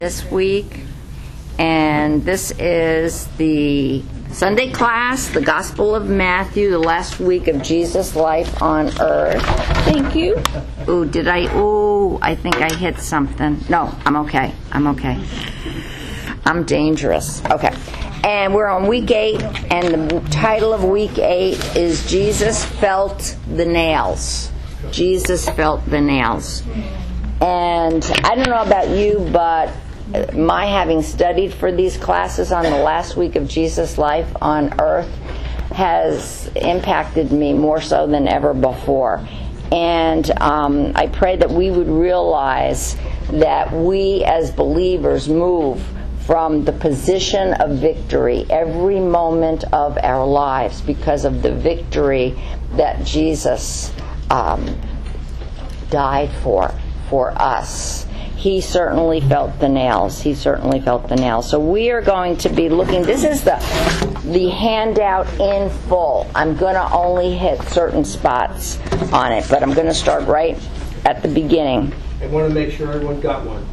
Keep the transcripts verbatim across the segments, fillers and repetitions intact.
This week, and this is the Sunday class, the Gospel of Matthew, the last week of Jesus' life on earth. Thank you. Ooh, did I? Ooh, I think I hit something. No, I'm okay. I'm okay. I'm dangerous. Okay. And we're on week eight, and the title of week eight is Jesus Felt the Nails. Jesus felt the nails. And I don't know about you, but my having studied for these classes on the last week of Jesus' life on earth has impacted me more so than ever before. And um, I pray that we would realize that we as believers move from the position of victory every moment of our lives because of the victory that Jesus um, died for, for us. He certainly felt the nails. He certainly felt the nails. So we are going to be looking. This is the the handout in full. I'm going to only hit certain spots on it, but I'm going to start right at the beginning. I want to make sure everyone got one.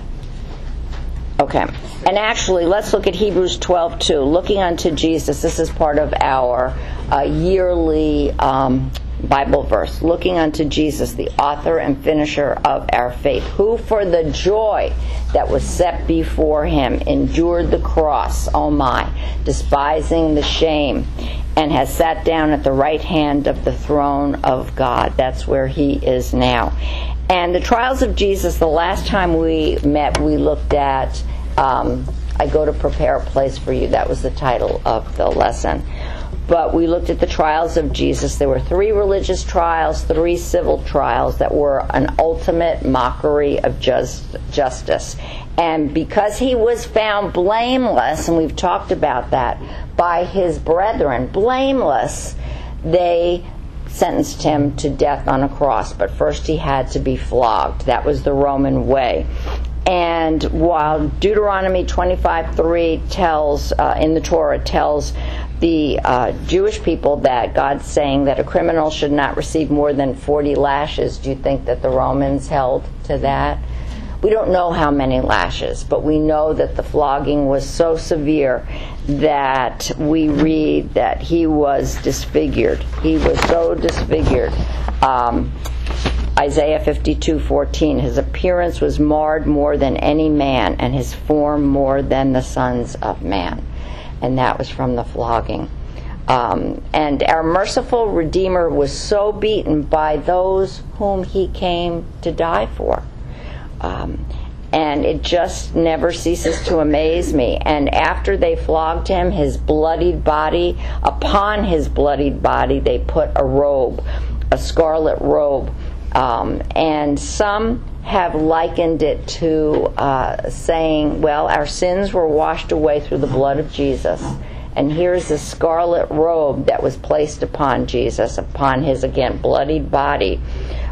Okay. And actually, let's look at Hebrews twelve two. Looking unto Jesus. This is part of our uh, yearly Um, Bible verse, looking unto Jesus, the author and finisher of our faith, who for the joy that was set before him endured the cross, oh my, despising the shame, and has sat down at the right hand of the throne of God. That's where he is now. And the trials of Jesus, the last time we met, we looked at, um, I go to prepare a place for you. That was the title of the lesson. But we looked at the trials of Jesus. There were three religious trials, three civil trials that were an ultimate mockery of just, justice. And because he was found blameless, and we've talked about that, by his brethren, blameless, they sentenced him to death on a cross. But first he had to be flogged. That was the Roman way. And while Deuteronomy twenty-five three tells, uh, in the Torah, tells the uh, Jewish people that God's saying that a criminal should not receive more than forty lashes, do you think that the Romans held to that? We don't know how many lashes, but we know that the flogging was so severe that we read that he was disfigured. He was so disfigured. Um, Isaiah fifty-two fourteen, his appearance was marred more than any man, and his form more than the sons of man. And that was from the flogging. Um, and our merciful Redeemer was so beaten by those whom he came to die for. Um, and it just never ceases to amaze me. And after they flogged him, his bloodied body, upon his bloodied body, they put a robe, a scarlet robe. Um, and some have likened it to uh, saying, well, our sins were washed away through the blood of Jesus. And here's the scarlet robe that was placed upon Jesus, upon his, again, bloodied body.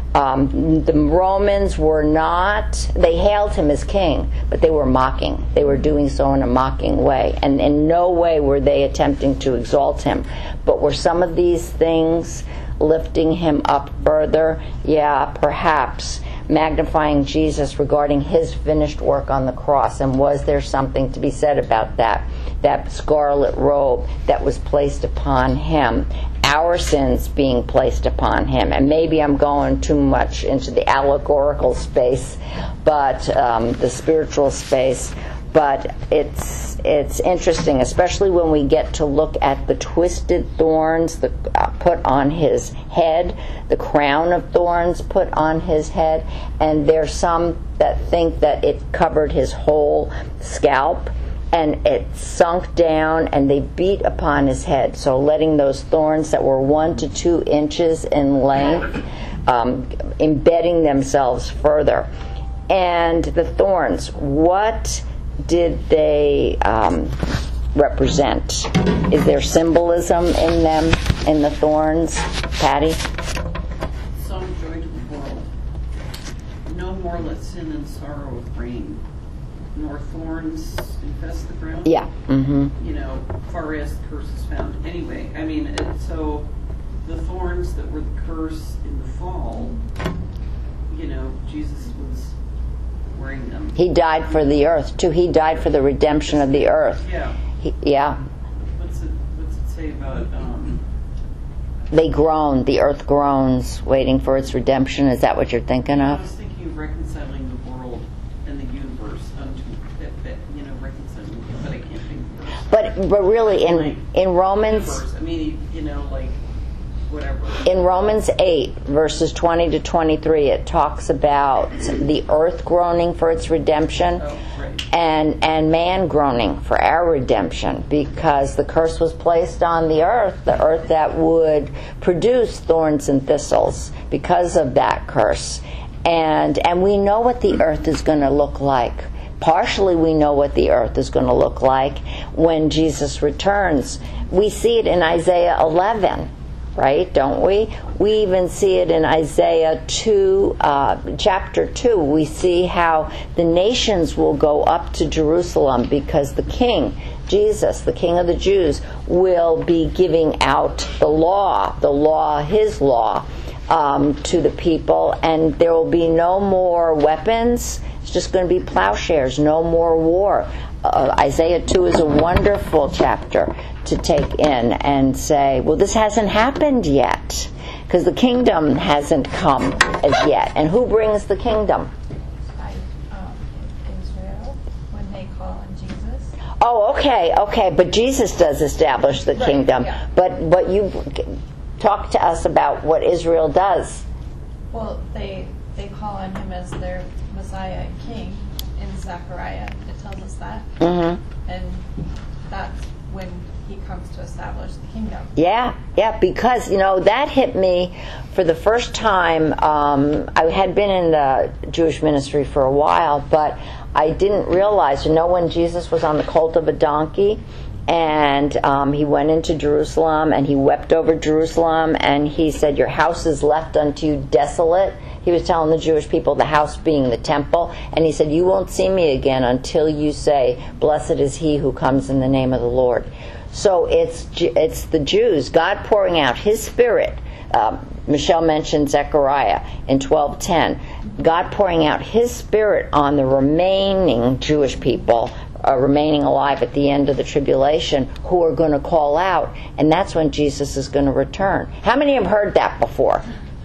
Um, the Romans were not, they hailed him as king, but they were mocking. They were doing so in a mocking way. And in no way were they attempting to exalt him. But were some of these things lifting him up further? Yeah, perhaps. Magnifying Jesus regarding his finished work on the cross. And was there something to be said about that? That scarlet robe that was placed upon him. Our sins being placed upon him. And maybe I'm going too much into the allegorical space, but um, the spiritual space. But it's it's interesting, especially when we get to look at the twisted thorns the, uh, put on his head, the crown of thorns put on his head, and there's some that think that it covered his whole scalp, and it sunk down, and they beat upon his head, so letting those thorns that were one to two inches in length, um, embedding themselves further. And the thorns, what did they um, represent? Is there symbolism in them, in the thorns, Patty? Some joy to the world. No more let sin and sorrow reign, nor thorns infest the ground. Yeah. Mm-hmm. You know, far as the curse is found. Anyway, I mean, it, so the thorns that were the curse in the fall, you know, Jesus was wearing them. He died for the earth too. He died for the redemption of the earth. Yeah. He, yeah. What's it, what's it say about, um, They groan. The earth groans, waiting for its redemption. Is that what you're thinking I of? was thinking of reconciling the world and the universe unto, that, that, you know, reconciling, but I can't think of the verse. But but really, in in Romans. Universe, I mean, you know, like, whatever. In Romans eight, verses twenty to twenty-three, it talks about the earth groaning for its redemption, Oh, right. and and man groaning for our redemption, because the curse was placed on the earth, the earth that would produce thorns and thistles because of that curse. And and we know what the earth is going to look like. Partially we know what the earth is going to look like when Jesus returns. We see it in Isaiah eleven. Right, don't we? We even see it in Isaiah two, uh, chapter two. We see how the nations will go up to Jerusalem because the King, Jesus, the King of the Jews, will be giving out the law, the law, His law, um, to the people, and there will be no more weapons. It's just going to be plowshares, no more war. Uh, Isaiah two is a wonderful chapter to take in and say, well, this hasn't happened yet, because the kingdom hasn't come as yet. And who brings the kingdom? By um, Israel, when they call on Jesus. Oh, okay, okay, but Jesus does establish the Right, kingdom. yeah. But but you talk to us about what Israel does. Well, they they call on him as their Messiah and King in Zechariah. It tells us that, Mm-hmm. and that's when he comes to establish the kingdom. Yeah, yeah, because, you know, that hit me for the first time. Um, I had been in the Jewish ministry for a while, but I didn't realize, you know, when Jesus was on the colt of a donkey, and um, he went into Jerusalem, and he wept over Jerusalem, and he said, your house is left unto you desolate. He was telling the Jewish people, the house being the temple, and he said, you won't see me again until you say, blessed is he who comes in the name of the Lord. So it's it's the Jews, God pouring out His Spirit. Um, Michelle mentioned Zechariah in twelve ten. God pouring out His Spirit on the remaining Jewish people, uh, remaining alive at the end of the tribulation, who are going to call out, and that's when Jesus is going to return. How many have heard that before?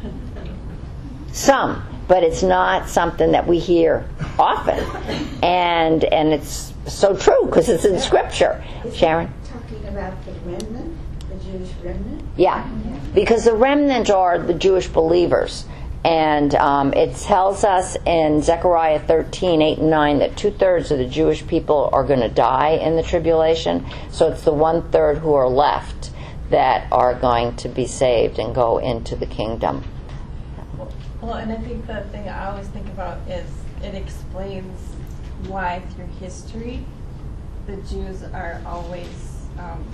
Some, but it's not something that we hear often, and and it's so true because it's in Scripture. Sharon? Talking about the remnant, the Jewish remnant? Yeah, because the remnant are the Jewish believers. And um, it tells us in Zechariah thirteen, eight and nine that two-thirds of the Jewish people are going to die in the tribulation. So it's the one-third who are left that are going to be saved and go into the kingdom. Well, and I think the thing I always think about is it explains why through history the Jews are always, um,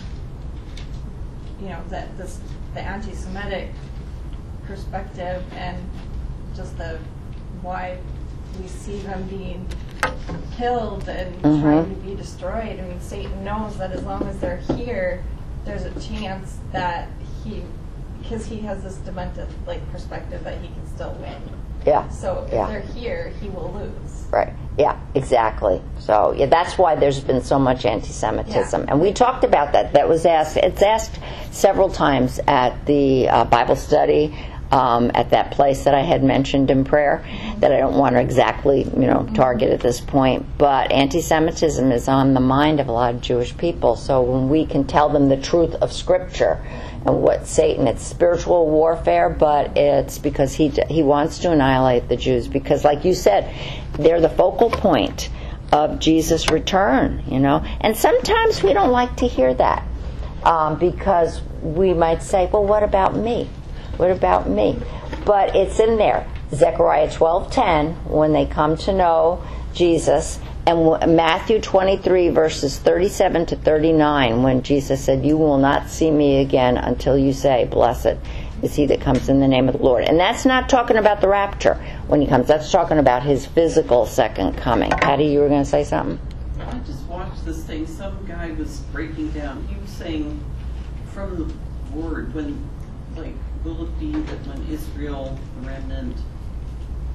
you know, that this the anti-Semitic perspective and just the why we see them being killed and Mhm. trying to be destroyed. I mean, Satan knows that as long as they're here, there's a chance that he, because he has this demented like perspective that he can still win. Yeah. So if Yeah. they're here, he will lose. Right. Yeah, exactly. So yeah, that's why there's been so much anti-Semitism. Yeah. And we talked about that. That was asked, it's asked several times at the uh, Bible study, um, at that place that I had mentioned in prayer, that I don't want to exactly, you know, target at this point. But anti-Semitism is on the mind of a lot of Jewish people. So when we can tell them the truth of Scripture and what Satan, it's spiritual warfare, but it's because he he wants to annihilate the Jews. Because like you said, they're the focal point of Jesus' return, you know. And sometimes we don't like to hear that um, because we might say, well, what about me? What about me? But it's in there. Zechariah twelve ten, when they come to know Jesus, and Matthew twenty-three, verses thirty-seven to thirty-nine, when Jesus said, you will not see me again until you say, blessed is he that comes in the name of the Lord. And that's not talking about the rapture when he comes. That's talking about his physical second coming. Patty, you were going to say something? I just watched this thing. Some guy was breaking down. He was saying from the word, when, like, will it be that when Israel, the remnant,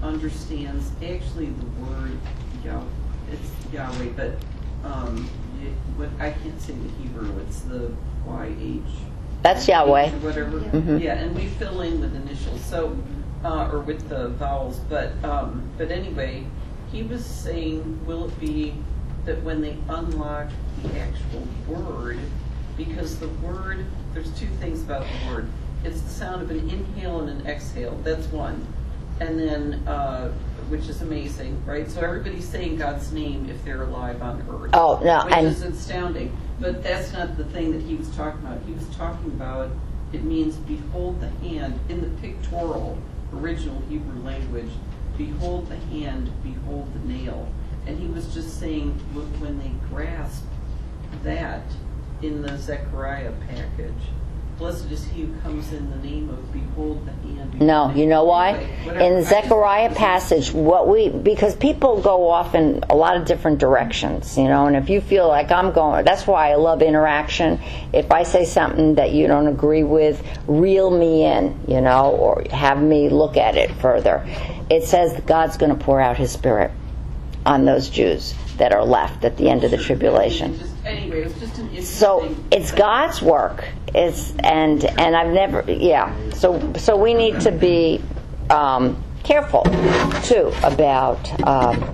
understands actually the word Yah, it's Yahweh, but um, it, what I can't say the Hebrew. It's the Y H. That's Yahweh. Or whatever. Mhm. Yeah, and we fill in with initials, so uh, or with the vowels. But um, but anyway, he was saying, will it be that when they unlock the actual word, because the word, there's two things about the word. It's the sound of an inhale and an exhale. That's one. And then, uh, which is amazing, right? So everybody's saying God's name if they're alive on earth. Oh, no, Which and- is astounding. But that's not the thing that he was talking about. He was talking about, it means behold the hand, in the pictorial, original Hebrew language, behold the hand, behold the nail. And he was just saying, look, when they grasp that in the Zechariah package, blessed is he who comes in the name of behold the hand. Behold No, the you know why? Anyway, whatever. In the I just- Zechariah passage, what we, because people go off in a lot of different directions, you know, and if you feel like I'm going, that's why I love interaction. If I say something that you don't agree with, reel me in, you know, or have me look at it further. It says that God's going to pour out his Spirit on those Jews that are left at the end of the tribulation. Just, anyway, it was just an interesting. So it's God's work. It's and and I've never yeah. So so we need to be um, careful too about. Um,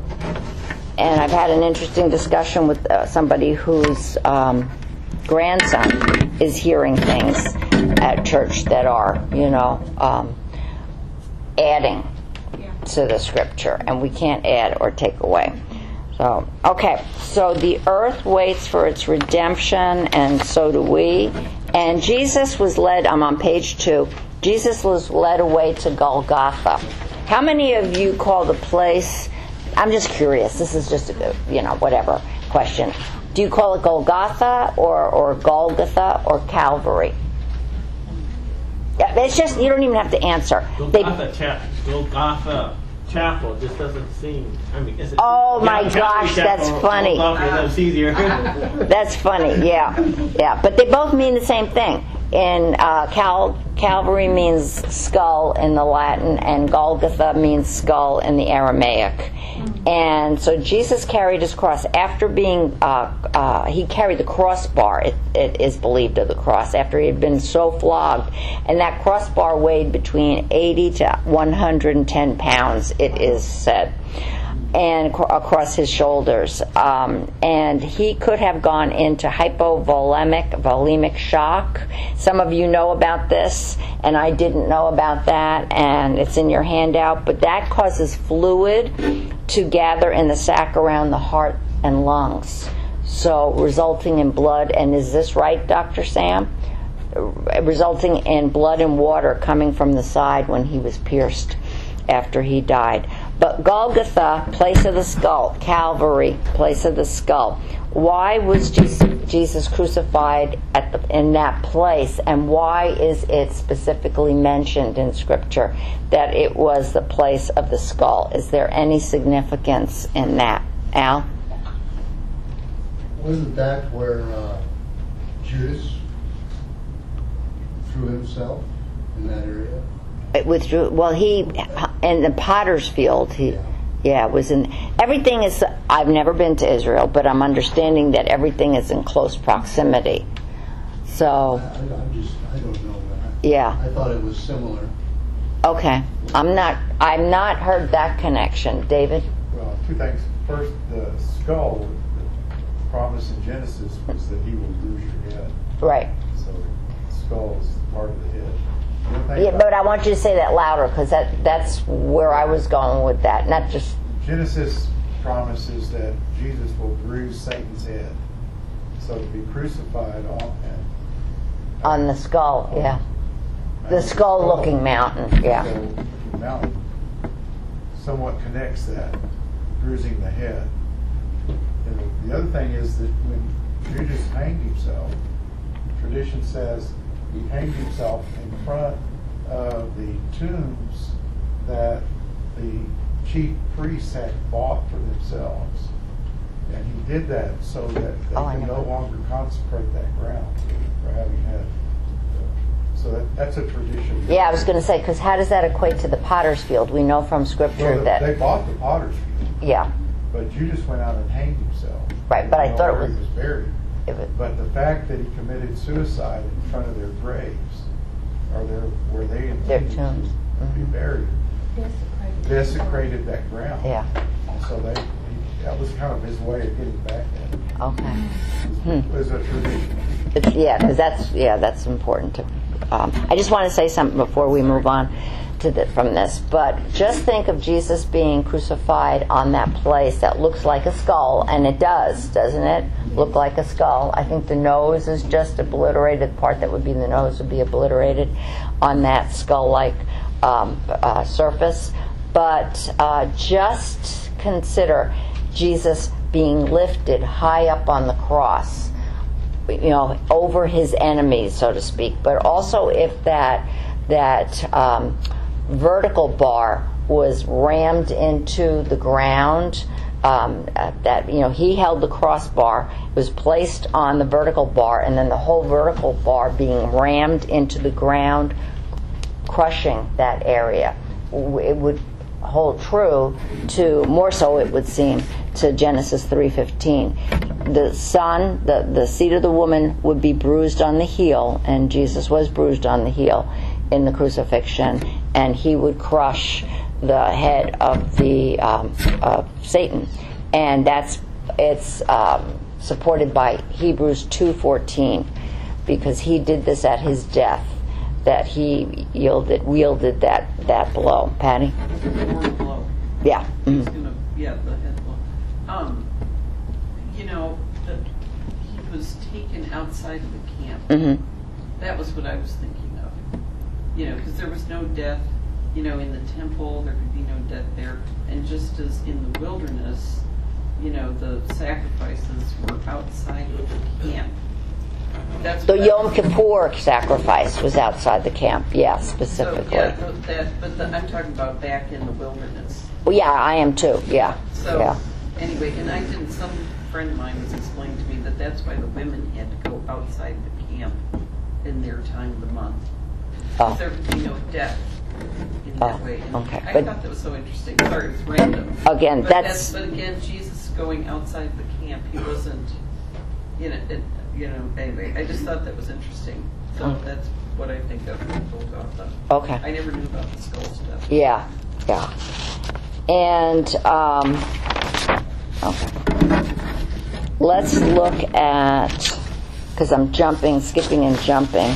and I've had an interesting discussion with uh, somebody whose um, grandson is hearing things at church that are, you know, um, adding to the scripture, and we can't add or take away. So, okay, so the earth waits for its redemption, and so do we. And Jesus was led, I'm on page two, Jesus was led away to Golgotha. How many of you call the place, I'm just curious, this is just a, you know, whatever question. Do you call it Golgotha or, or Golgotha or Calvary? Yeah, it's just, you don't even have to answer. They, Golgotha Chapel. Golgotha Chapel just doesn't seem. I mean, is it? Oh, my Calvary gosh, that's Chapel, funny. Golgotha, that's easier. That's funny, yeah, yeah. But they both mean the same thing. In uh, Cal- Calvary means skull in the Latin, and Golgotha means skull in the Aramaic. And so Jesus carried his cross after being. Uh, uh, he carried the crossbar. It, it is believed of the cross after he had been so flogged, and that crossbar weighed between eighty to one hundred ten pounds. It is said. And across his shoulders, um, and he could have gone into hypovolemic volemic shock. Some of you know about this, and I didn't know about that, and it's in your handout. But that causes fluid to gather in the sac around the heart and lungs, so resulting in blood. And is this right, Doctor Sam? Resulting in blood and water coming from the side when he was pierced after he died. But Golgotha, place of the skull. Calvary, place of the skull. Why was Jesus, Jesus crucified at the, in that place, and why is it specifically mentioned in Scripture that it was the place of the skull? Is there any significance in that? Al? Wasn't that where uh, Judas threw himself in that area? It withdrew. Well, he in the Potter's Field. He, Yeah. yeah, it was in. Everything is. I've never been to Israel, but I'm understanding that everything is in close proximity. So, I, I, I'm just, I don't know that. yeah, I thought it was similar. okay. I'm not. I've not heard that connection, David. Well, two things. First, the skull, the promise in Genesis was that he will bruise your head. Right. So the skull is part of the head. The other thing Yeah, about but I want you to say that louder because that that's where I was going with that. Not just. Genesis promises that Jesus will bruise Satan's head. So to be crucified on and On the skull, yeah. The skull-looking mountain, yeah. So the mountain somewhat connects that, bruising the head. And the other thing is that when Judas hanged himself, tradition says he hanged himself in front of the tombs that the chief priests had bought for themselves. And he did that so that they Oh, I could know. no longer consecrate that ground for having had uh, So that, that's a tradition. Yeah, I was going to say, because how does that equate to the potter's field? We know from Scripture Well, that... they bought the potter's field, Yeah, but Judas went out and hanged himself. Right, but I You know thought it where was- he was buried. if it- But the fact that he committed suicide in front of their graves, or their where they Their intended tombs. to be Mhm. buried, Desecrated. desecrated that ground. yeah, And so they, he, that was kind of his way of getting back at it. okay. It was a tradition. It's, yeah, because that's yeah, that's important. To, um, I just want to say something before we move on to the, from this. But just think of Jesus being crucified on that place that looks like a skull, and it does, doesn't it? Look like a skull. I think the nose is just obliterated. The part that would be the nose would be obliterated on that skull-like um, uh, surface. But uh, just consider Jesus being lifted high up on the cross, you know, over his enemies, so to speak. But also if that that um, vertical bar was rammed into the ground, um, uh, that, you know, he held the crossbar, was placed on the vertical bar, and then the whole vertical bar being rammed into the ground, crushing that area. It would hold true to, more so it would seem, to Genesis three fifteen. The son, the, the seed of the woman would be bruised on the heel, and Jesus was bruised on the heel in the crucifixion, and he would crush the head of the um, uh, Satan. And that's it's um, supported by Hebrews two fourteen, because he did this at his death, that he yielded wielded that, that blow. Patty? The mortal blow. Yeah. He's Mhm. gonna, yeah, the head blow. Um, you know, the, he was taken outside of the camp. Mhm. That was what I was thinking of. You know, because there was no death, you know, in the temple, there could be no death there. And just as in the wilderness, you know, the sacrifices were outside of the camp. That's The what I- Yom Kippur sacrifice was outside the camp, yeah, So, specifically. yeah, no, that, but the, I'm talking about back in the wilderness. Well, yeah, I am too, yeah. So, yeah. anyway, and I didn't, some friend of mine was explaining to me that that's why the women had to go outside the camp in their time of the month. Oh. There would be no death in that Oh, way. And okay. I But- thought that was so interesting. Sorry, it was random. Again, But that's- But again, Jesus going outside the camp, he wasn't, you know, it, you know, anyway, I just thought that was interesting. So Okay. that's what I think of when Golgotha. Okay. I never knew about the skull stuff. Yeah, yeah. And, um, okay. Let's look at, because I'm jumping, skipping and jumping.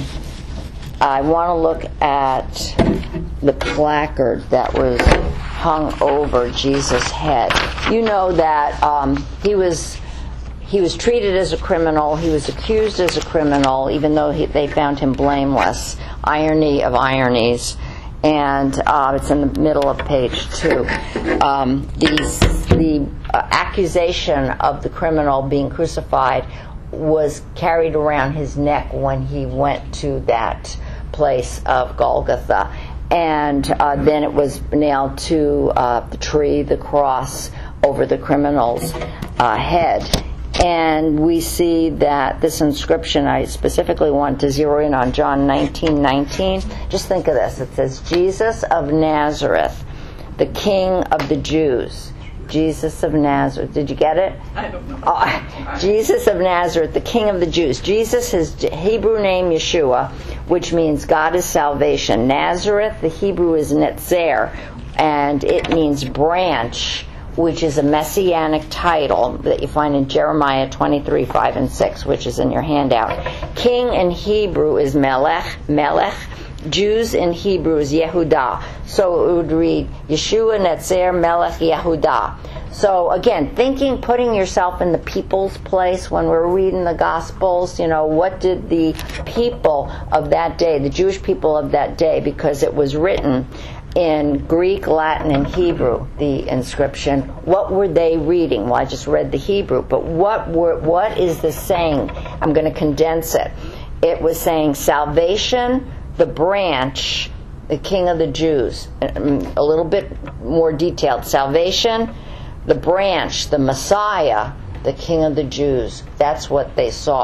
I want to look at the placard that was hung over Jesus' head. You know that um, he was he was treated as a criminal. He was accused as a criminal, even though he, they found him blameless. Irony of ironies. And uh, it's in the middle of page two. Um, these, the uh, accusation of the criminal being crucified was carried around his neck when he went to that place of Golgotha. And uh, then it was nailed to uh, the tree, the cross, over the criminal's uh, head. And we see that this inscription, I specifically want to zero in on John nineteen nineteen. Just think of this. It says, Jesus of Nazareth, the King of the Jews. Jesus of Nazareth. Did you get it? I don't know. Oh, Jesus of Nazareth, the King of the Jews. Jesus, his Hebrew name Yeshua, which means God is salvation. Nazareth, the Hebrew is Netzer, and it means branch, which is a messianic title that you find in Jeremiah twenty-three, five and six, which is in your handout. King in Hebrew is Melech, Melech. Jews in Hebrew is Yehudah. So it would read Yeshua Netzer Melech Yehudah. So again, thinking, putting yourself in the people's place when we're reading the Gospels, you know, what did the people of that day, the Jewish people of that day, because it was written in Greek, Latin, and Hebrew, the inscription, what were they reading? Well, I just read the Hebrew, but what were, what is this saying? I'm going to condense it. It was saying salvation, the branch, the King of the Jews. A little bit more detailed. Salvation, the branch, the Messiah, the King of the Jews. That's what they saw.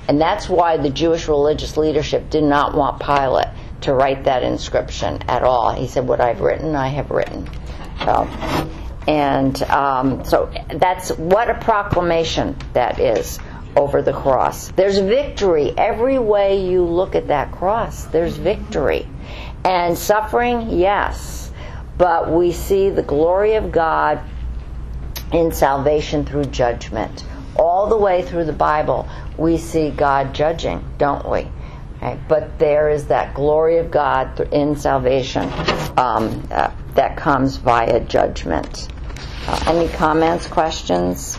And that's why the Jewish religious leadership did not want Pilate to write that inscription at all. He said, what I've written, I have written. So, and um, so that's what a proclamation that is over the cross. There's victory every way you look at that cross. There's victory. And suffering, yes. But we see the glory of God in salvation through judgment. All the way through the Bible, we see God judging, don't we? Okay. But there is that glory of God in salvation um, uh, that comes via judgment. Uh, any comments, questions,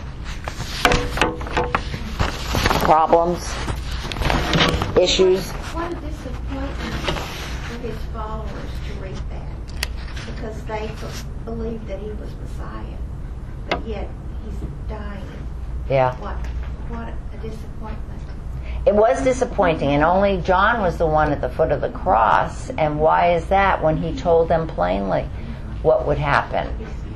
problems, issues? What a disappointment for his followers to read that, because they believed that he was Messiah, but yet he's dying. Yeah. What, what a disappointment. It was disappointing, and only John was the one at the foot of the cross. And why is that? When he told them plainly what would happen.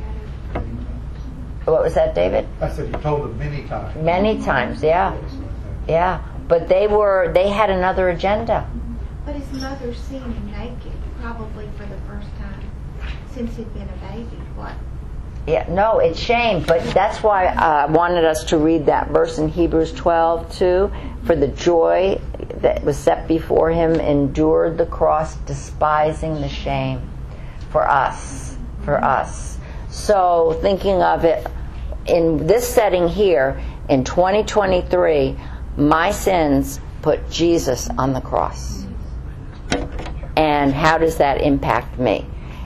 What was that, David? I said he told them many times. Many times, yeah. Yeah. But they were, they had another agenda. But his mother seen him naked, probably for the first time since he'd been a baby. What? Yeah, no, it's shame, but that's why I wanted us to read that verse in Hebrews twelve too. For the joy that was set before him endured the cross, despising the shame. For us, for us. So thinking of it in this setting here, in twenty twenty-three, my sins put Jesus on the cross. And how does that impact me?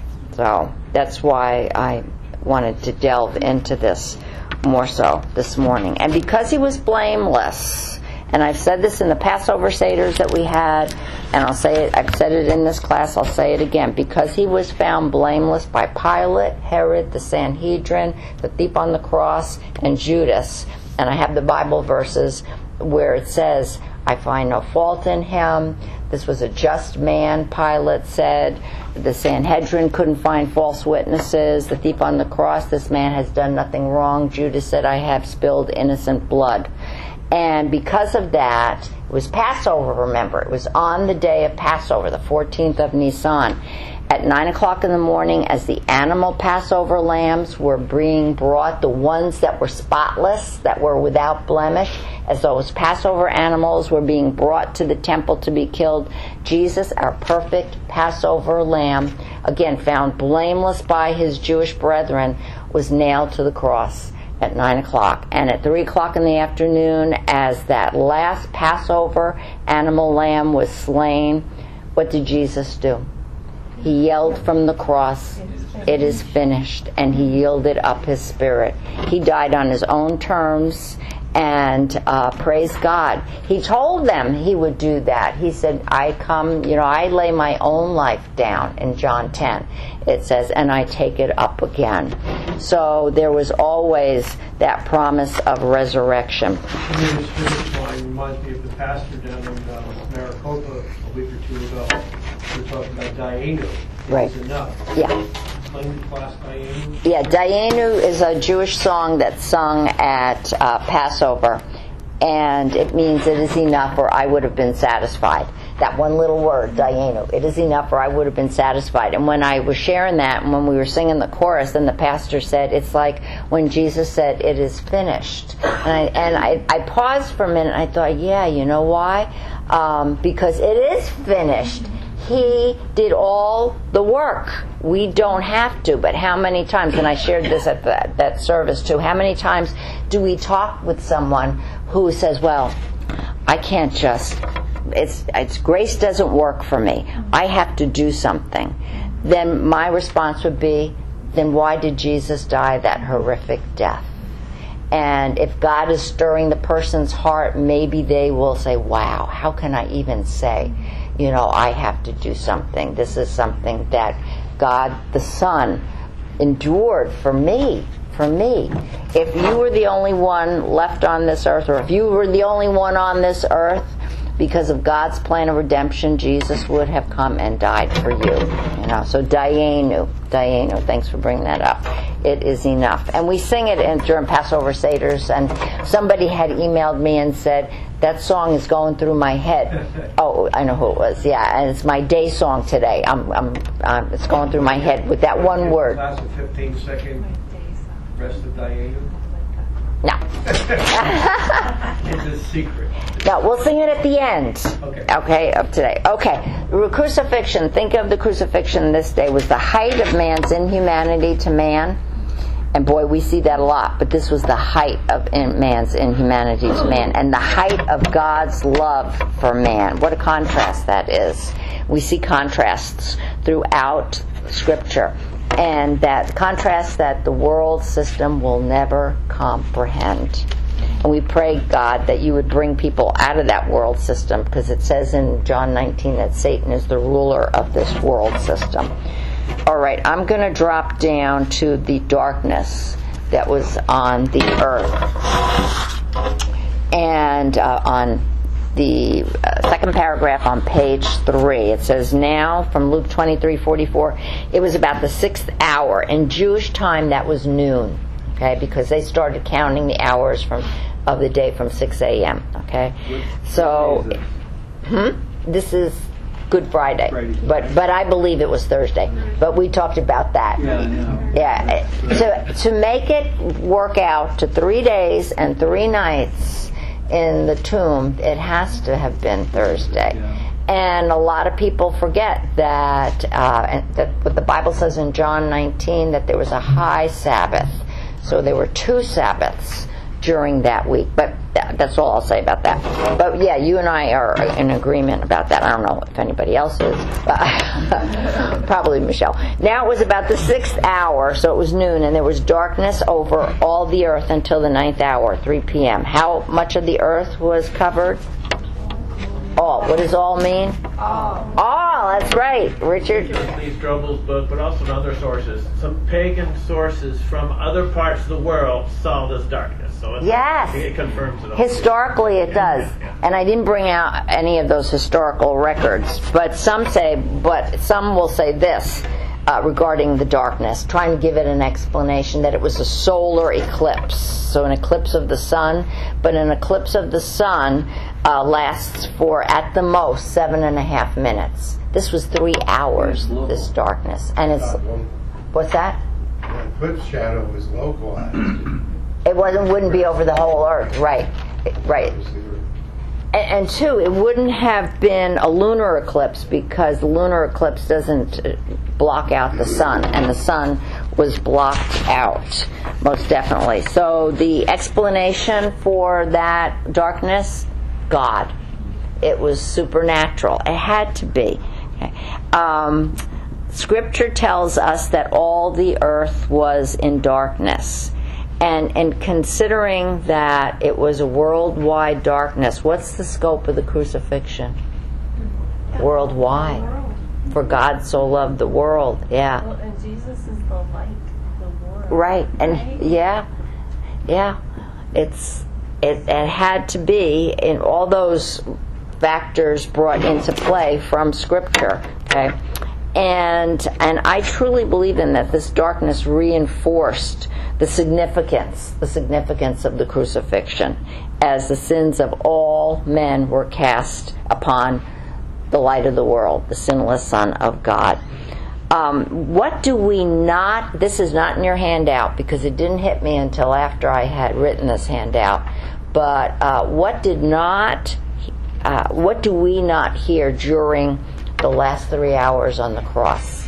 So that's why I wanted to delve into this more so this morning. And because he was blameless, and I've said this in the Passover Seders that we had, and I'll say it, I've said it in this class, I'll say it again, because he was found blameless by Pilate, Herod, the Sanhedrin, the thief on the cross, and Judas. And I have the Bible verses where it says, I find no fault in him. This was a just man, Pilate said. The Sanhedrin couldn't find false witnesses. The thief on the cross, this man has done nothing wrong. Judas said, I have spilled innocent blood. And because of that, it was Passover, remember. It was on the day of Passover, the fourteenth of Nisan. At nine o'clock in the morning, as the animal Passover lambs were being brought, the ones that were spotless, that were without blemish, as those Passover animals were being brought to the temple to be killed, Jesus, our perfect Passover lamb, again found blameless by his Jewish brethren, was nailed to the cross at nine o'clock. And at three o'clock in the afternoon, as that last Passover animal lamb was slain, what did Jesus do? He yelled from the cross, it is finished, and he yielded up his spirit. He died on his own terms, and uh, praise God. He told them he would do that. He said, I come, you know, I lay my own life down in John ten. It says, and I take it up again. So there was always that promise of resurrection. I mean, this Jewish line reminds me of the pastor down in uh, Maricopa a week or two ago. We were talking about Dayenu. It Right. was enough. Yeah. Claim class Dayenu. Yeah, Dayenu is a Jewish song that's sung at uh, Passover, and it means it is enough or I would have been satisfied. That one little word, Dayenu, it is enough or I would have been satisfied. And when I was sharing that, and when we were singing the chorus, then the pastor said, it's like when Jesus said, it is finished. And I, and I, I paused for a minute, and I thought, yeah, you know why? Um, because it is finished. He did all the work. We don't have to, but how many times, and I shared this at that, that service too, how many times do we talk with someone who says, well, I can't just, it's, it's grace doesn't work for me. I have to do something. Then my response would be, then why did Jesus die that horrific death? And if God is stirring the person's heart, maybe they will say, wow, how can I even say, you know, I have to do something. This is something that God the Son endured for me, for me. If you were the only one left on this earth, or if you were the only one on this earth, because of God's plan of redemption, Jesus would have come and died for you. You know, so Dayenu, Dayenu, thanks for bringing that up. It is enough. And we sing it in, during Passover Seders, and somebody had emailed me and said, That song is going through my head. Oh, I know who it was. Yeah, and it's my day song today. I'm, I'm, I'm it's going through my head with that one word. Class of fifteen second rest of Diana. No. It's a secret. No, we'll sing it at the end. Okay. Okay, of today. Okay. The crucifixion. Think of the crucifixion this day was the height of man's inhumanity to man. And boy, we see that a lot. But this was the height of in man's inhumanity to man. And the height of God's love for man. What a contrast that is. We see contrasts throughout Scripture. And that contrast that the world system will never comprehend. And we pray, God, that you would bring people out of that world system, because it says in John nineteen that Satan is the ruler of this world system. All right, I'm going to drop down to the darkness that was on the earth. And uh, on the uh, second paragraph on page three, it says, now, from Luke twenty-three forty-four, it was about the sixth hour. In Jewish time, that was noon, okay, because they started counting the hours from of the day from six a.m., okay? So, hmm? This is Good Friday, Friday. but but I believe it was Thursday. But we talked about that. Yeah, I know. Yeah. To to make it work out to three days and three nights in the tomb, it has to have been Thursday. Yeah. And a lot of people forget that uh, and that what the Bible says in John nineteen, that there was a high Sabbath. So there were two Sabbaths during that week. But that's all I'll say about that. But yeah, you and I are in agreement about that. I don't know if anybody else is, but probably Michelle. Now it was about the sixth hour, so it was noon, and there was darkness over all the earth until the ninth hour, three p.m. How much of the earth was covered? All. What does all mean? All. All, that's right, Richard. Lee Strobel's book, but also in other sources. Some pagan sources from other parts of the world saw this darkness. So it's, Yes. it confirms it all. Historically, it does. And I didn't bring out any of those historical records. But some say, but some will say this uh, regarding the darkness, trying to give it an explanation that it was a solar eclipse. So an eclipse of the sun. But an eclipse of the sun uh, lasts for, at the most, seven and a half minutes. This was three hours, this darkness. And it's, what's that? The eclipse shadow was localized. It wasn't, wouldn't be over the whole earth, right? Right. And, and two, it wouldn't have been a lunar eclipse, because the lunar eclipse doesn't block out the sun, and the sun was blocked out, most definitely. So the explanation for that darkness, God. It was supernatural. It had to be. Okay. Um, Scripture tells us that all the earth was in darkness. And, and considering that it was a worldwide darkness, what's the scope of the crucifixion? Worldwide. For God so loved the world. Yeah. Well, and Jesus is the light of the world. Right. And right? yeah. Yeah. It's it, it had to be, in all those factors brought into play from Scripture. Okay. And and I truly believe in that this darkness reinforced the significance, the significance of the crucifixion, as the sins of all men were cast upon the light of the world, the sinless Son of God. Um, what do we not, this is not in your handout because it didn't hit me until after I had written this handout, but uh, what did not, uh, what do we not hear during the last three hours on the cross?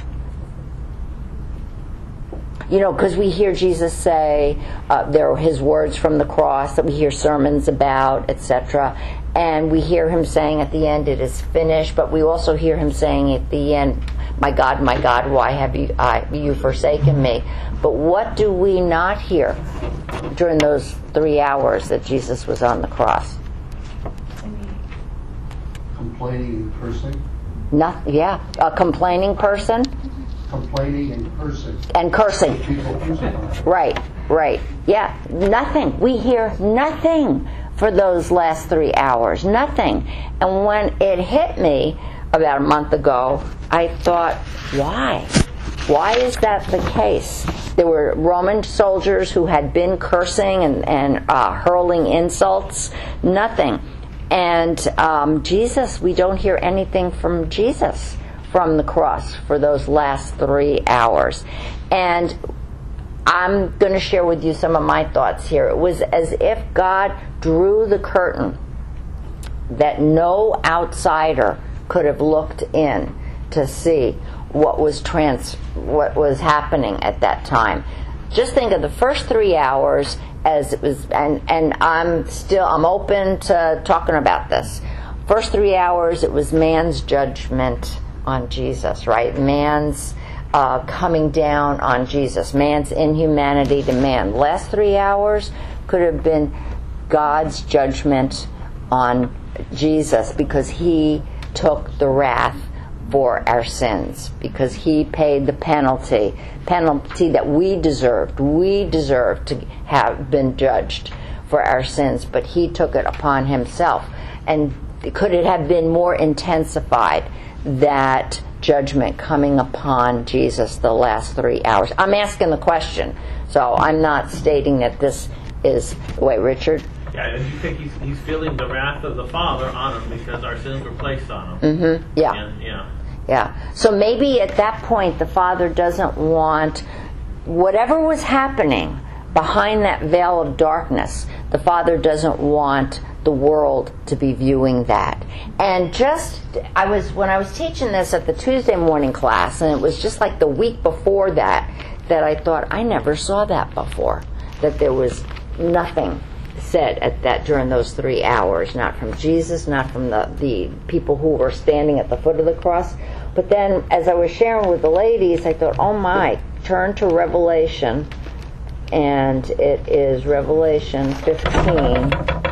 You know, because we hear Jesus say, uh, there are his words from the cross that we hear sermons about, et cetera. And we hear him saying at the end, it is finished. But we also hear him saying at the end, my God, my God, why have you, uh, you forsaken me? But what do we not hear during those three hours that Jesus was on the cross? Complaining and cursing. Nothing. Yeah, a complaining person Complaining and cursing. and cursing. People crucify. Right, right. Yeah, nothing. We hear nothing for those last three hours. Nothing. And when it hit me about a month ago, I thought, why? Why is that the case? There were Roman soldiers who had been cursing and, and uh, hurling insults. Nothing. And um, Jesus, we don't hear anything from Jesus from the cross for those last three hours. And I'm going to share with you some of my thoughts here. It was as if God drew the curtain that no outsider could have looked in to see what was trans what was happening at that time. Just think of the first three hours as it was, and and I'm still I'm open to talking about this. First three hours, it was man's judgment on Jesus, right? Man's uh, coming down on Jesus, man's inhumanity to man. Last three hours could have been God's judgment on Jesus, because he took the wrath for our sins, because he paid the penalty penalty that we deserved. We deserved to have been judged for our sins, but he took it upon himself. And could it have been more intensified, that judgment coming upon Jesus the last three hours? I'm asking the question, so I'm not stating that this is. Wait, Richard? Yeah, and you think he's, he's feeling the wrath of the Father on him because our sins were placed on him. Mm-hmm. Yeah. And, yeah. Yeah. So maybe at that point the Father doesn't want whatever was happening behind that veil of darkness. The Father doesn't want the world to be viewing that. And just I was when I was teaching this at the Tuesday morning class, and it was just like the week before that that I thought, I never saw that before. That there was nothing said at that during those three hours, not from Jesus, not from the, the people who were standing at the foot of the cross. But then as I was sharing with the ladies, I thought, oh my, turn to Revelation, and it is Revelation fifteen,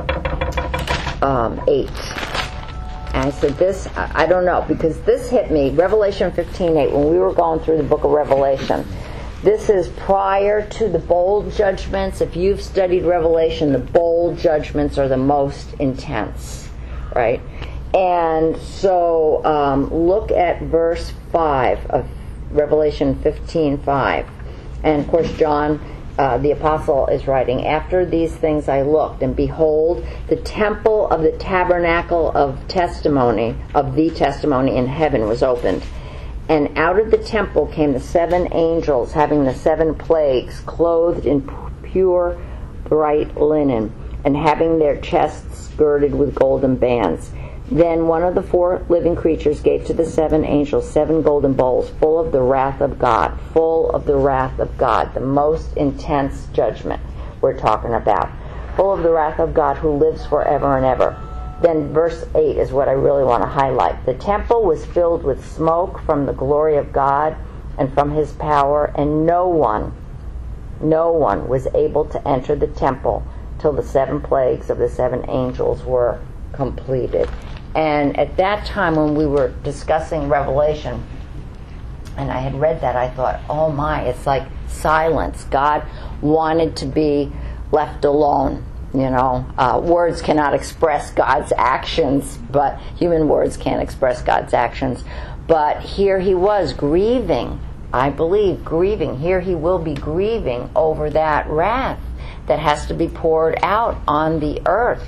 um, eight. And I said this, I, I don't know, because this hit me, Revelation fifteen, eight, when we were going through the book of Revelation. This is prior to the bowl judgments. If you've studied Revelation, the bowl judgments are the most intense, right? And so um, look at verse five of Revelation fifteen five. And of course, John, uh, the apostle, is writing, after these things I looked, and behold, the temple of the tabernacle of testimony, of the testimony in heaven was opened. And out of the temple came the seven angels, having the seven plagues, clothed in pure bright linen, and having their chests girded with golden bands. Then one of the four living creatures gave to the seven angels seven golden bowls, full of the wrath of God, full of the wrath of God, the most intense judgment we're talking about, full of the wrath of God who lives forever and ever. Then verse eight is what I really want to highlight. The temple was filled with smoke from the glory of God and from his power, and no one, no one was able to enter the temple till the seven plagues of the seven angels were completed. And at that time when we were discussing Revelation, and I had read that, I thought, oh my, it's like silence. God wanted to be left alone. You know, uh, words cannot express God's actions, but human words can't express God's actions. But here he was grieving, I believe, grieving. Here he will be grieving over that wrath that has to be poured out on the earth.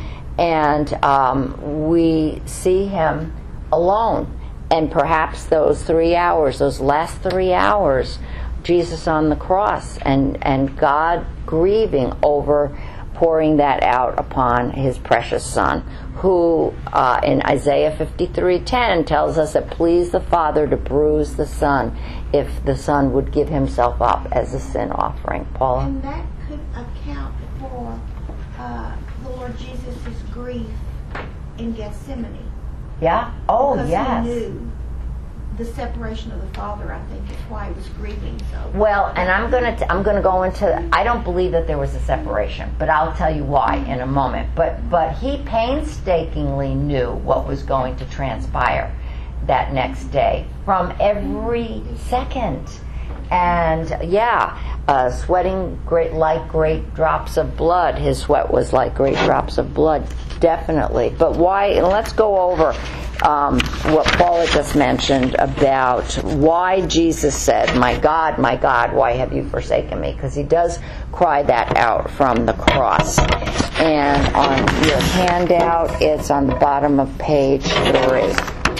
And um, we see him alone. And perhaps those three hours, those last three hours, Jesus on the cross, and, and God grieving over pouring that out upon his precious Son, who uh, in Isaiah fifty-three ten tells us it pleased the Father to bruise the Son if the Son would give himself up as a sin offering. Paula? And that could account for uh, the Lord Jesus' grief in Gethsemane. Yeah? Oh, because yes. he knew the separation of the Father, I think, is why he was grieving so. Well, and I'm going to I'm going to go into, I don't believe that there was a separation, but I'll tell you why in a moment. But but he painstakingly knew what was going to transpire that next day from every second. And yeah, uh, sweating great like great drops of blood. His sweat was like great drops of blood, definitely. But why? And let's go over um, what Paula just mentioned about why Jesus said, "My God, my God, why have you forsaken me?" Because he does cry that out from the cross. And on your handout, it's on the bottom of page three.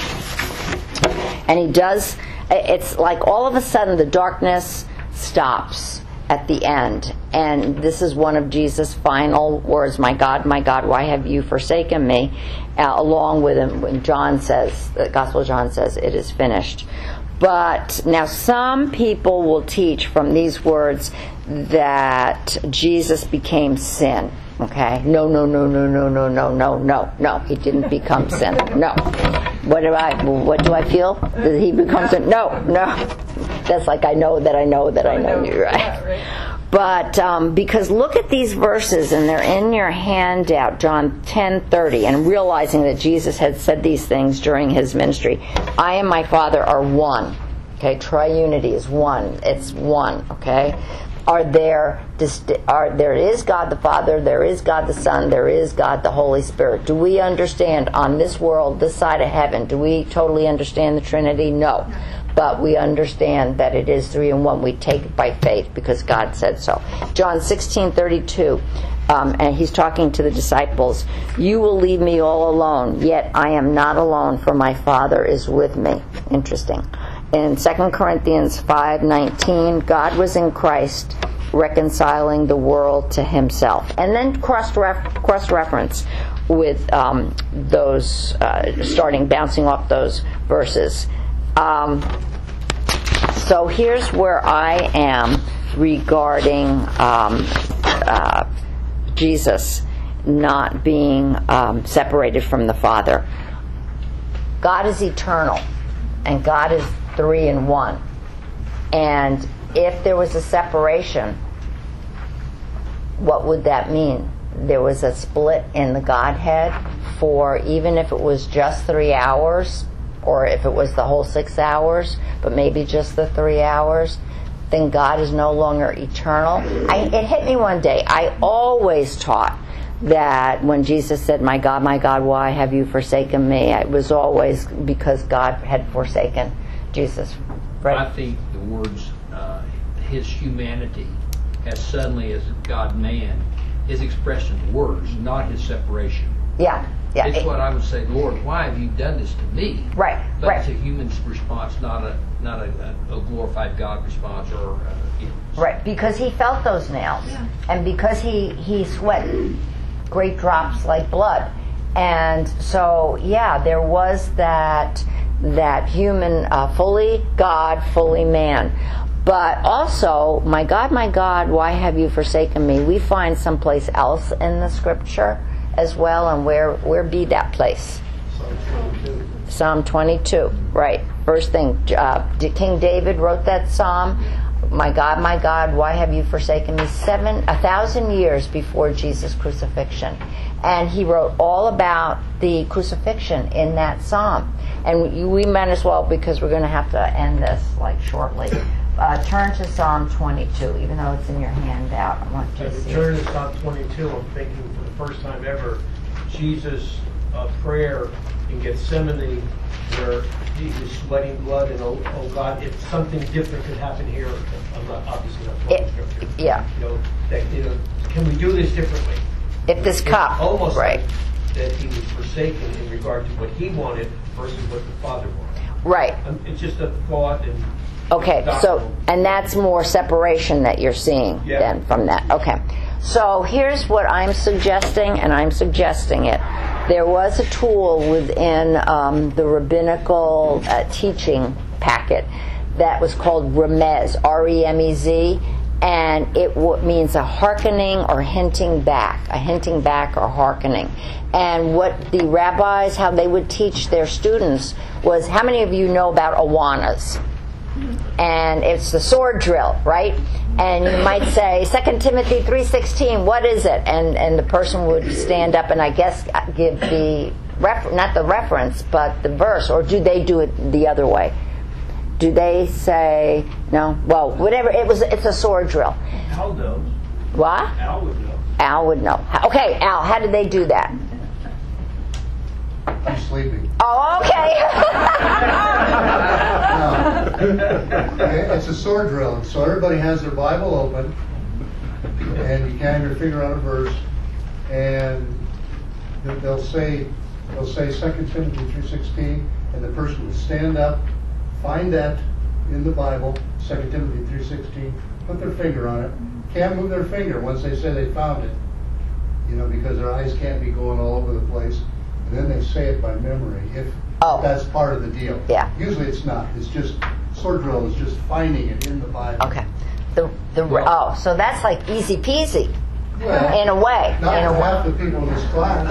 And he does. It's like all of a sudden the darkness stops at the end. And this is one of Jesus' final words, "My God, my God, why have you forsaken me?" Uh, along with him, when John says, the Gospel of John says, "It is finished." But now some people will teach from these words that Jesus became sin. Okay? No, no, no, no, no, no, no, no, no, no. He didn't become sin. No. What do I? What do I feel? That he becomes sin? No, no. That's like I know that I know that I know you, right? But um, because look at these verses, and they're in your handout, John ten thirty, and realizing that Jesus had said these things during his ministry. I and my Father are one. Okay, triunity is one. It's one. Okay, are there? Are there is God the Father? There is God the Son. There is God the Holy Spirit. Do we understand on this world, this side of heaven? Do we totally understand the Trinity? No. But we understand that it is three in one. We take it by faith because God said so. John sixteen thirty-two, um, and he's talking to the disciples. "You will leave me all alone, yet I am not alone, for my Father is with me." Interesting. In Second Corinthians five nineteen, God was in Christ, reconciling the world to himself. And then cross-reference with um, those, uh, starting bouncing off those verses. Um, so here's where I am regarding um, uh, Jesus not being um, separated from the Father. God is eternal, and God is three in one. And if there was a separation, what would that mean? There was a split in the Godhead for, even if it was just three hours, or if it was the whole six hours, but maybe just the three hours, then God is no longer eternal. I, it hit me one day. I always taught that when Jesus said, "My God, my God, why have you forsaken me?" it was always because God had forsaken Jesus. Right? I think the words, uh, his humanity, as suddenly as God-man, is expressed in words, not his separation. Yeah. Yeah, it's it, what I would say, "Lord, why have you done this to me?" Right, but right. It's a human response, not a not a, a glorified God response, or uh, you know. Right, because he felt those nails, Yeah. and because he he sweat great drops like blood, and so yeah, there was that that human, uh, fully God, fully man. But also, "My God, my God, why have you forsaken me?" we find someplace else in the scripture as well, and where where be that place? Psalm twenty-two, right. First thing, uh, King David wrote that psalm. "My God, my God, why have you forsaken me?" Seven, a thousand years before Jesus' crucifixion. And he wrote all about the crucifixion in that psalm. And we might as well, because we're going to have to end this like shortly. Uh, turn to Psalm twenty-two, even though it's in your handout. I want you to As see we turn to Psalm twenty-two, I'm thinking for the first time ever, Jesus' uh, prayer in Gethsemane, where he was sweating blood, and oh, oh God, if something different could happen here, I'm not obviously not quoting It- scripture. yeah. You know, that, you know, can we do this differently? If this It's cup, almost right. like that he was forsaken in regard to what he wanted versus what the Father wanted. Right. Um, it's just a thought, and Okay, so, doctrinal. and that's more separation that you're seeing Yeah. then from that. Okay. So here's what I'm suggesting, and I'm suggesting it. There was a tool within um, the rabbinical uh, teaching packet that was called Remez, R E M E Z, and it w- means a hearkening or hinting back, a hinting back or hearkening. And what the rabbis, how they would teach their students was, how many of you know about awanas? And it's the sword drill, right? And you might say, Second Timothy three sixteen, what is it? And and the person would stand up and I guess give the, ref- not the reference, but the verse, or do they do it the other way? do they say no? Well, whatever. It was. It's a sword drill. Al knows. What? Al would know. Al would know. Okay, Al. How did they do that? I'm sleeping. Oh, okay. No. It's a sword drill, so everybody has their Bible open, and you can your finger on a verse, and they'll say, they'll say Second Timothy three sixteen, and the person will stand up, find that in the Bible, Second Timothy three sixteen, put their finger on it. Can't move their finger once they say they found it, you know, because their eyes can't be going all over the place. And then they say it by memory, if Oh. that's part of the deal. Yeah. Usually it's not. It's just, sword drill is just finding it in the Bible. Okay. The the oh, so that's like easy peasy, Well, in a way. not in a for way. half the people in this class.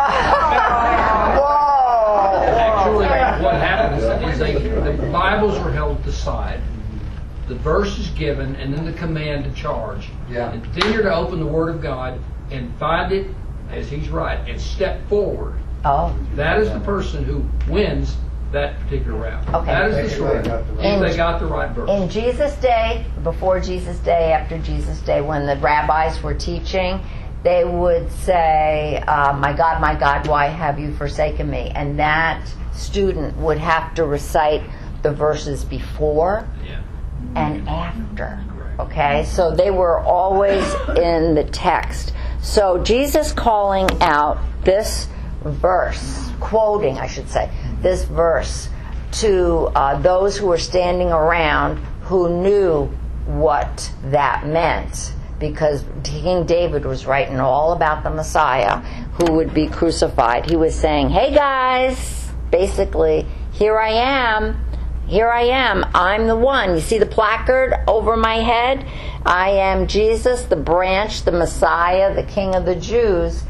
Oh, whoa. Actually, what happens is they, the Bibles are held aside. The verse is given, and then the command to charge. Yeah. And then you're to open the Word of God and find it as He's right, and step forward. Oh. That is the person who wins that particular round. Okay. That is the They story. got the right- If they got the right verse. In Jesus' day, before Jesus' day, after Jesus' day, when the rabbis were teaching, they would say, uh, my God, my God, why have you forsaken me? And that student would have to recite the verses before Yeah. and after. Correct. Okay? So they were always in the text. So Jesus calling out this verse, quoting, I should say, this verse to uh, those who were standing around who knew what that meant, because King David was writing all about the Messiah who would be crucified. He was saying, hey guys, basically, here I am. Here I am. I'm the one. You see the placard over my head? I am Jesus, the branch, the Messiah, the King of the Jews.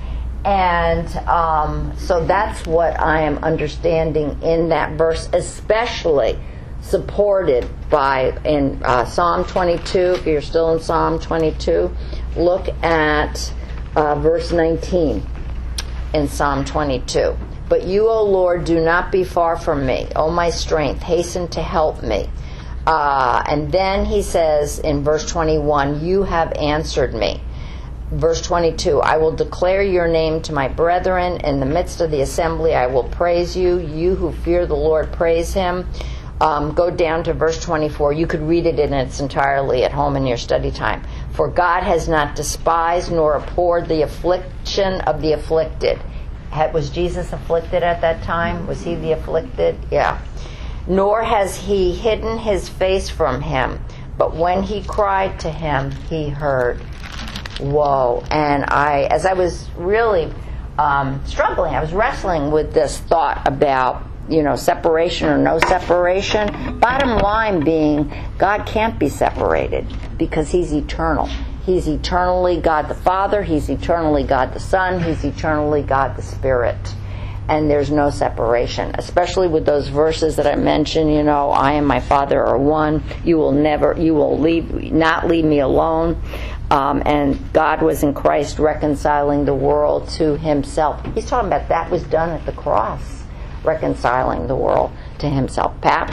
And um, so that's what I am understanding in that verse, especially supported by in uh, Psalm twenty-two. If you're still in Psalm twenty-two, look at uh, verse nineteen in Psalm twenty-two. But you, O Lord, do not be far from me. O my strength, hasten to help me. Uh, and then he says in verse twenty-one, you have answered me. Verse twenty-two, I will declare your name to my brethren. In the midst of the assembly I will praise you. You who fear the Lord, praise him. Um, go down to verse twenty-four. You could read it in its entirety at home in your study time. For God has not despised nor abhorred the affliction of the afflicted. Had, was Jesus afflicted at that time? Was he the afflicted? Yeah. Nor has he hidden his face from him. But when he cried to him, he heard. Whoa. And I, as I was really um, struggling, I was wrestling with this thought about, you know, separation or no separation. Bottom line being, God can't be separated because he's eternal. He's eternally God the Father, he's eternally God the Son, he's eternally God the Spirit. And there's no separation, especially with those verses that I mentioned, you know, I and my Father are one. You will never, you will leave, not leave me alone. Um, and God was in Christ reconciling the world to himself. He's talking about that was done at the cross, reconciling the world to himself. Pat?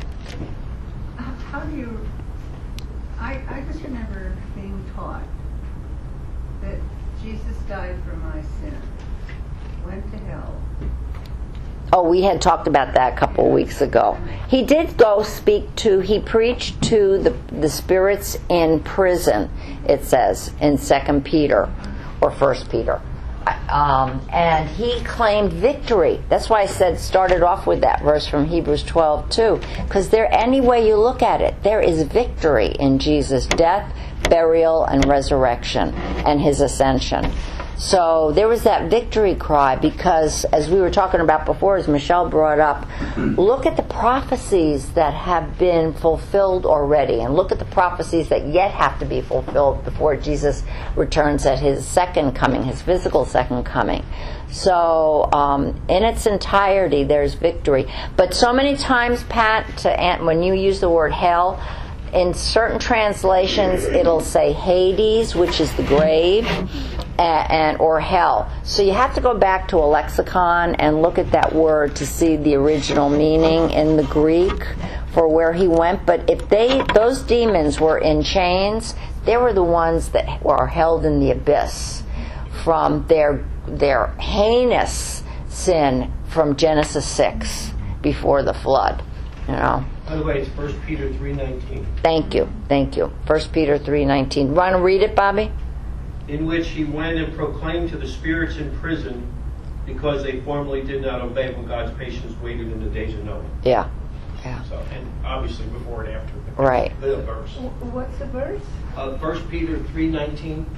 How do you, I, I just remember being taught that Jesus died for my sin, went to hell. Oh, we had talked about that a couple of weeks ago. He did go speak to, he preached to the, the spirits in prison, it says, in Second Peter or First Peter. Um, and he claimed victory. That's why I said started off with that verse from Hebrews twelve two. Because there, any way you look at it, there is victory in Jesus' death, burial, and resurrection, and his ascension. So there was that victory cry because, as we were talking about before, as Michelle brought up, look at the prophecies that have been fulfilled already, and look at the prophecies that yet have to be fulfilled before Jesus returns at his second coming, his physical second coming. So um, in its entirety, there's victory. But so many times, Pat, to, when you use the word hell, in certain translations, it'll say Hades, which is the grave, and, and or hell. So you have to go back to a lexicon and look at that word to see the original meaning in the Greek for where he went, but if they those demons were in chains, they were the ones that were held in the abyss from their their heinous sin from Genesis six before the flood. You know. By the way, it's First Peter three nineteen. Thank you, thank you. First Peter three nineteen. Want to read it, Bobby? In which he went and proclaimed to the spirits in prison, because they formerly did not obey when God's patience waited in the days of Noah. Yeah, yeah. So, and obviously before and after. The, Right. The verse. What's the verse? Uh, First Peter three nineteen.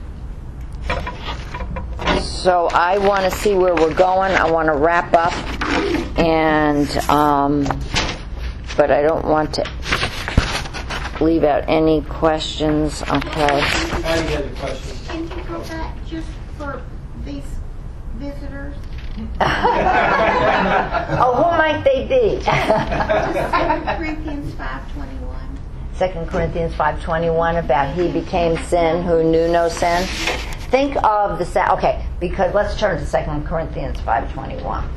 So I want to see where we're going. I want to wrap up, and um, but I don't want to leave out any questions. Okay. Patty has a question. Can you go back just for these visitors? Oh, who might they be? Second Corinthians five twenty-one. Second Corinthians five twenty-one about he became sin who knew no sin. Think of the sa- okay, because let's turn to Second Corinthians five twenty-one.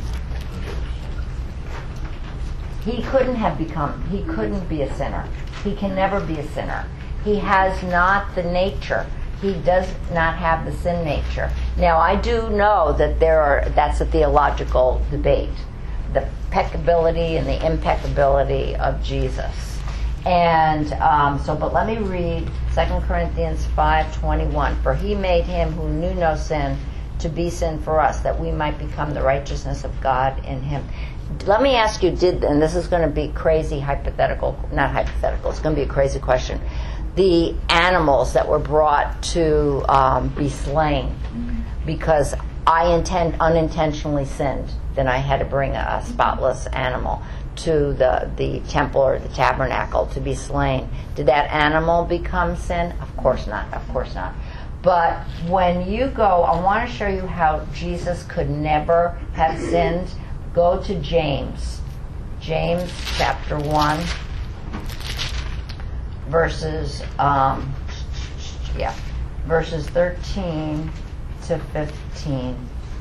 He couldn't have become. He couldn't be a sinner. He can never be a sinner. He has not the nature. He does not have the sin nature. Now, I do know that there are. That's a theological debate, the peccability and the impeccability of Jesus. And um, so, but let me read Second Corinthians five twenty-one. For he made him who knew no sin to be sin for us, that we might become the righteousness of God in him. Let me ask you, did, and this is going to be crazy hypothetical, not hypothetical, it's going to be a crazy question. The animals that were brought to um, be slain because I intend unintentionally sinned, then I had to bring a, a spotless animal to the, the temple or the tabernacle to be slain. Did that animal become sin? Of course not, of course not. But when you go, I want to show you how Jesus could never have sinned. Go to James. James chapter one, verses, um, yeah, verses thirteen to fifteen.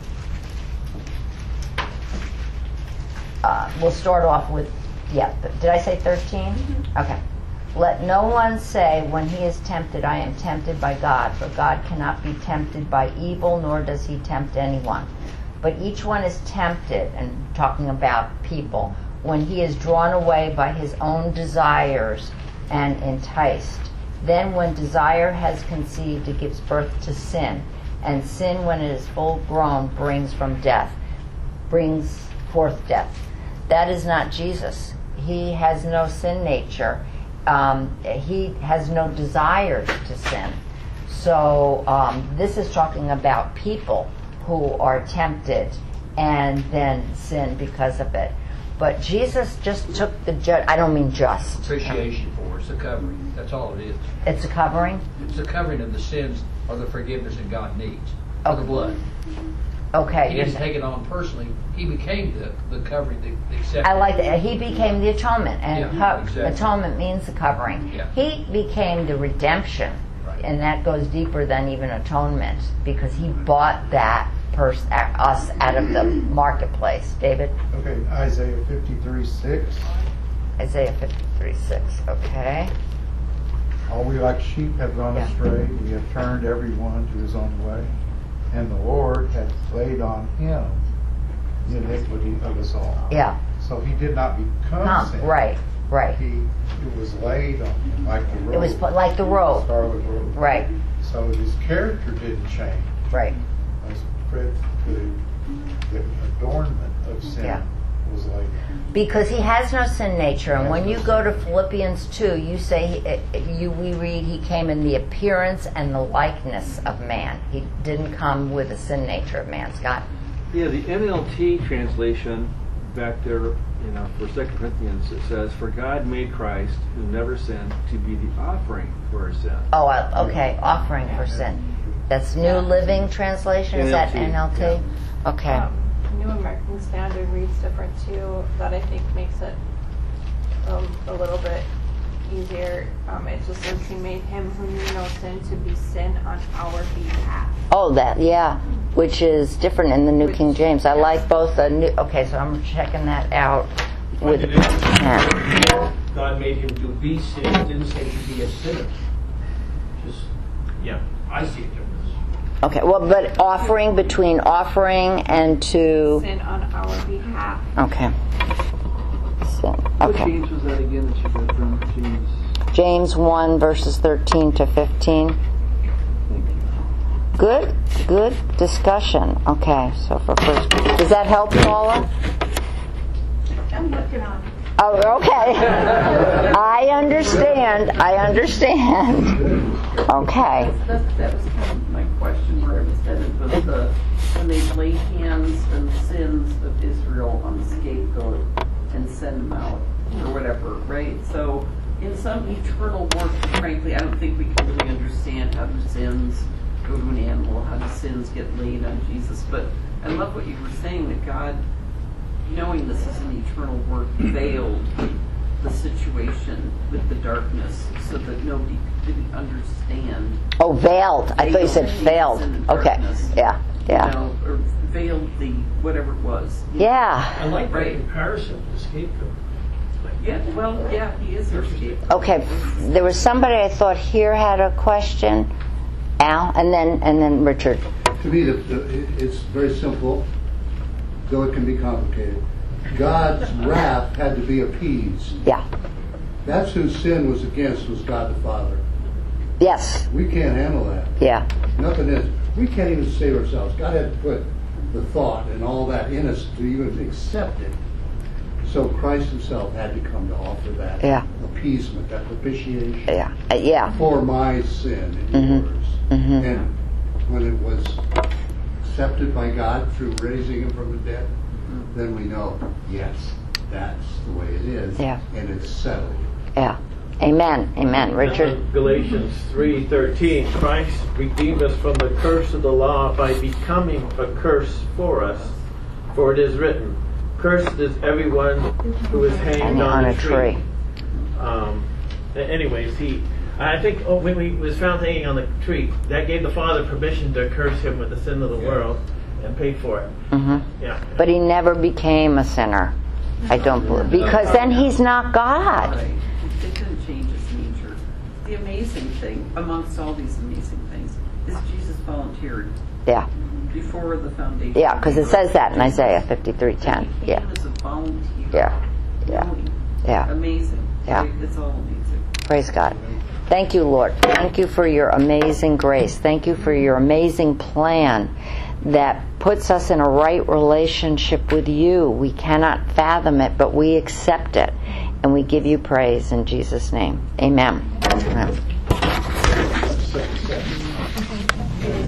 Uh, we'll start off with, yeah, did I say thirteen? Mm-hmm. Okay. Let no one say when he is tempted, I am tempted by God, for God cannot be tempted by evil, nor does he tempt anyone. But each one is tempted, and talking about people, when he is drawn away by his own desires and enticed. Then when desire has conceived, it gives birth to sin. And sin, when it is full grown, brings from death, brings forth death. That is not Jesus. He has no sin nature. Um, he has no desire to sin. So um, this is talking about people who are tempted and then sin because of it. But Jesus just took the ju- I don't mean just. Appreciation for it. It's a covering. That's all it is. It's a covering? It's a covering of the sins or the forgiveness that God needs. Of Okay. the blood. Okay. He didn't take it on personally. He became the, the covering, the, the acceptance. I like that. He became the atonement, and Yeah, co- exactly. atonement means the covering. Yeah. He became the redemption, Right. and that goes deeper than even atonement because he bought that pers- us out of the marketplace. David, Okay, Isaiah fifty-three six. Isaiah fifty-three six. Okay. All we like sheep have gone Yeah. astray. We have turned every one to his own way. And the Lord had laid on him the iniquity of us all. Yeah. So he did not become Huh, sin. right. Right. He, it was laid on him like the robe. It was put like the robe. Scarlet robe. Right. So his character didn't change. Right. As Fred, the, the adornment of sin Yeah. was laid on. Because he has no sin nature, and Has when no you sin. go to Philippians two, you say he, you we read he came in the appearance and the likeness of man. He didn't come with the sin nature of man. Scott. Yeah, the N L T translation back there, you know, for Second Corinthians, it says, "For God made Christ, who never sinned, to be the offering for our sin." Oh, uh, okay. Offering for sin. That's New Living Translation. Is that N L T? Yeah. Okay. Um, New American Standard reads different too. That I think makes it um, a little bit easier. Um, it just says he made him who knew no sin to be sin on our behalf. Oh, that yeah, which is different in the New Which- King James. I yeah. like both the new. Okay, so I'm checking that out. with But it is- ten. God made him to be sin. It didn't say to be a sinner. Just, yeah, I see a difference. Okay, well, but offering between offering and to, Sin on our behalf. okay. So, What okay. James was that again that you read from? James. James one verses thirteen to fifteen. Good, good discussion. Okay, so for first, does that help, Paula? I'm looking on it. Oh, okay. I understand. I understand. Okay. That, that was kind of my question where it was headed, was the, when they lay hands on the sins of Israel on the scapegoat and send them out, or whatever, right? So, in some eternal work, frankly, I don't think we can really understand how do sins go to an animal, how do sins get laid on Jesus, but I love what you were saying, that God, knowing this is an eternal work, veiled the situation with the darkness so that nobody didn't understand. Oh, veiled. I thought you said failed. Okay. Yeah. Yeah. You know, or veiled the whatever it was. Yeah. I like that Right. comparison with the scapegoat. Yeah, well, yeah, he is our scapegoat. Okay. There was somebody I thought here had a question. Al, and then and then Richard. To me, the, the, it- it's very simple, though it can be complicated. God's wrath had to be appeased. Yeah. That's who sin was against, was God the Father. Yes. We can't handle that. Yeah. Nothing is. We can't even save ourselves. God had to put the thought and all that in us to even accept it. So Christ himself had to come to offer that Yeah. appeasement, that propitiation Yeah. Uh, yeah. for my sin and Mhm. yours. Mhm. And when it was accepted by God through raising him from the dead, then we know, yes, that's the way it is. Yeah. And it's settled. Yeah. Amen. Amen. Richard. Galatians three thirteen, Christ redeemed us from the curse of the law by becoming a curse for us. For it is written, cursed is everyone who is hanged Hanging on, on a a tree. tree. Um, a- anyways, he, I think oh, when he was found hanging on the tree, that gave the Father permission to curse him with the sin of the world and pay for it. hmm Yeah. But he never became a sinner. I don't believe, because then he's not God. Right. It it didn't change his nature. The amazing thing, amongst all these amazing things, is Jesus volunteered Yeah. before the foundation. Yeah, because it says that in Isaiah fifty-three ten. He Yeah. came as a volunteer. Yeah. Yeah. Knowing. Yeah. Amazing. Yeah. Right? It's all amazing. Praise God. Thank you, Lord. Thank you for your amazing grace. Thank you for your amazing plan that puts us in a right relationship with you. We cannot fathom it, but we accept it. And we give you praise in Jesus' name. Amen. Amen.